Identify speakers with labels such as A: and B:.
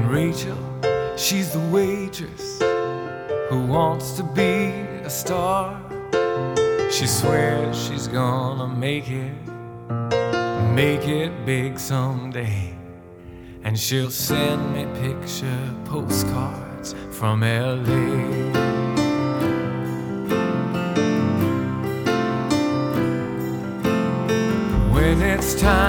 A: Rachel, she's the waitress who wants to be a star. She swears she's gonna make it big someday. And she'll send me picture postcards from LA. When it's time